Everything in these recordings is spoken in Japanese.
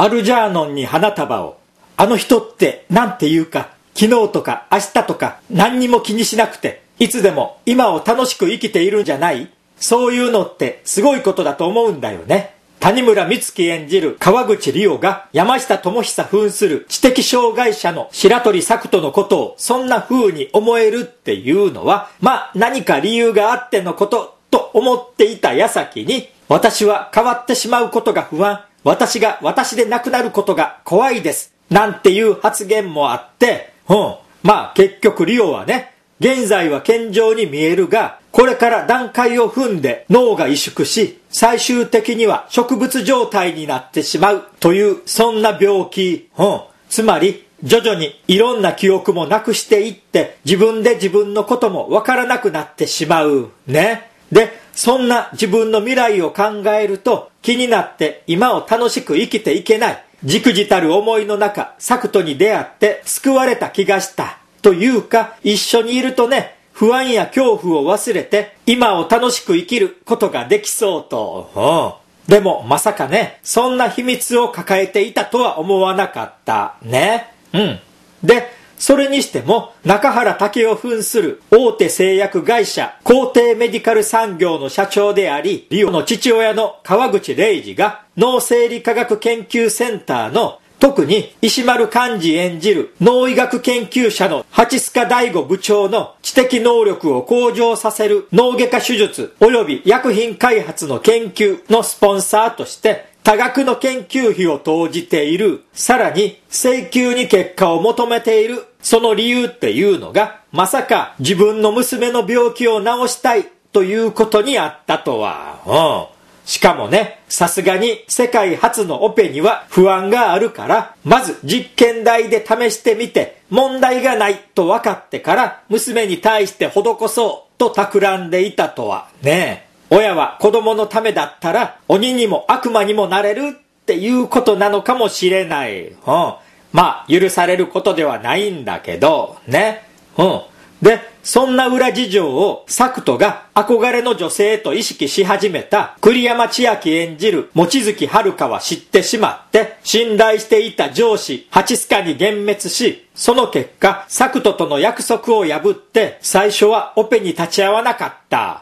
アルジャーノンに花束を。あの人ってなんていうか、昨日とか明日とか何にも気にしなくて、いつでも今を楽しく生きているんじゃない？そういうのってすごいことだと思うんだよね。谷村美月演じる川口理央が山下智久扮する知的障害者の白鳥作人のことをそんな風に思えるっていうのは、何か理由があってのことと思っていた矢先に、私は変わってしまうことが不安、私が私でなくなることが怖いです、なんていう発言もあって、結局リオはね、現在は健常に見えるが、これから段階を踏んで脳が萎縮し、最終的には植物状態になってしまうという、そんな病気。つまり、徐々にいろんな記憶もなくしていって、自分で自分のこともわからなくなってしまう。ね。で、そんな自分の未来を考えると、気になって今を楽しく生きていけない。じくじたる思いの中、作人に出会って救われた気がした。というか、一緒にいるとね、不安や恐怖を忘れて、今を楽しく生きることができそうと。でも、まさかね、そんな秘密を抱えていたとは思わなかった。ね。で、それにしても、中原武雄扮する大手製薬会社、皇帝メディカル産業の社長であり、リオの父親の川口礼二が、脳生理科学研究センターの特に石丸幹二演じる脳医学研究者の蜂須賀大吾部長の知的能力を向上させる脳外科手術及び薬品開発の研究のスポンサーとして多額の研究費を投じている。さらに請求に結果を求めている。その理由っていうのがまさか自分の娘の病気を治したいということにあったとは。しかもね、さすがに世界初のオペには不安があるから、まず実験台で試してみて問題がないと分かってから娘に対して施そうと企んでいたとはね。親は子供のためだったら鬼にも悪魔にもなれるっていうことなのかもしれない。許されることではないんだけどね。で、そんな裏事情を作人が憧れの女性と意識し始めた栗山千明演じる望月遥は知ってしまって信頼していた上司蜂須賀に幻滅し、その結果作人との約束を破って最初はオペに立ち会わなかった。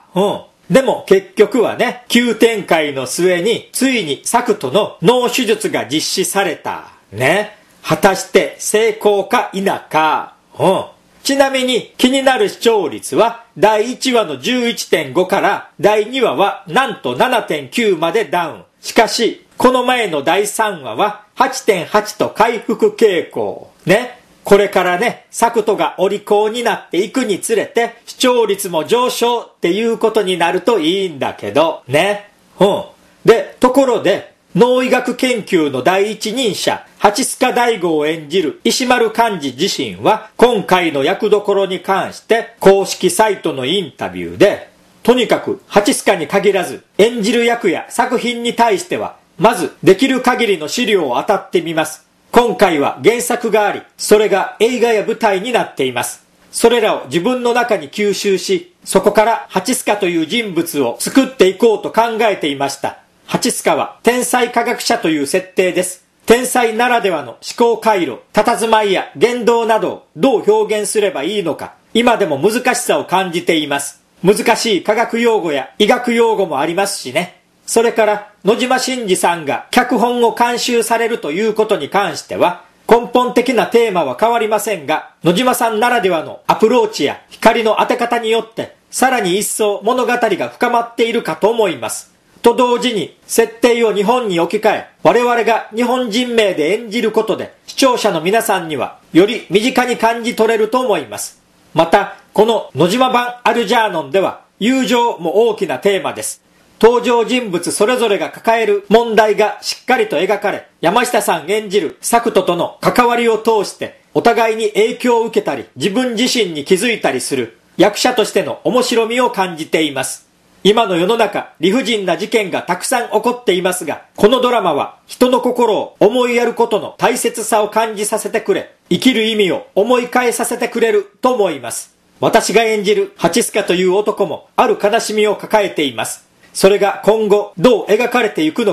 でも結局はね、急展開の末についに作人の脳手術が実施された。ね。果たして成功か否か。ちなみに気になる視聴率は第1話の 11.5 から第2話はなんと 7.9 までダウン。しかしこの前の第3話は 8.8 と回復傾向。ね。これからね、作人がお利口になっていくにつれて視聴率も上昇っていうことになるといいんだけどね。で、ところで脳医学研究の第一人者蜂須賀大吾を演じる石丸幹二自身は今回の役どころに関して公式サイトのインタビューで、とにかく蜂須賀に限らず演じる役や作品に対してはまずできる限りの資料を当たってみます。今回は原作があり、それが映画や舞台になっています。それらを自分の中に吸収し、そこから蜂須賀という人物を作っていこうと考えていました。蜂須賀は天才科学者という設定です。天才ならではの思考回路、佇まいや言動などをどう表現すればいいのか、今でも難しさを感じています。難しい科学用語や医学用語もありますしね。それから野島伸司さんが脚本を監修されるということに関しては根本的なテーマは変わりませんが、野島さんならではのアプローチや光の当て方によってさらに一層物語が深まっているかと思います。と同時に設定を日本に置き換え、我々が日本人名で演じることで視聴者の皆さんにはより身近に感じ取れると思います。またこの野島版アルジャーノンでは友情も大きなテーマです。登場人物それぞれが抱える問題がしっかりと描かれ、山下さん演じる作人との関わりを通してお互いに影響を受けたり自分自身に気づいたりする役者としての面白みを感じています。今の世の中、理不尽な事件がたくさん起こっていますが、このドラマは人の心を思いやることの大切さを感じさせてくれ、生きる意味を思い返させてくれると思います。私が演じる蜂須賀という男もある悲しみを抱えています。それが今後どう描かれていくのか、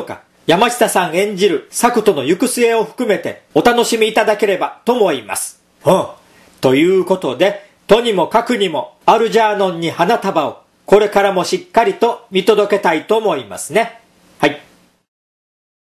山下さん演じる作との行く末を含めてお楽しみいただければと思います。ということで、とにもかくにもアルジャーノンに花束をこれからもしっかりと見届けたいと思いますね。はい。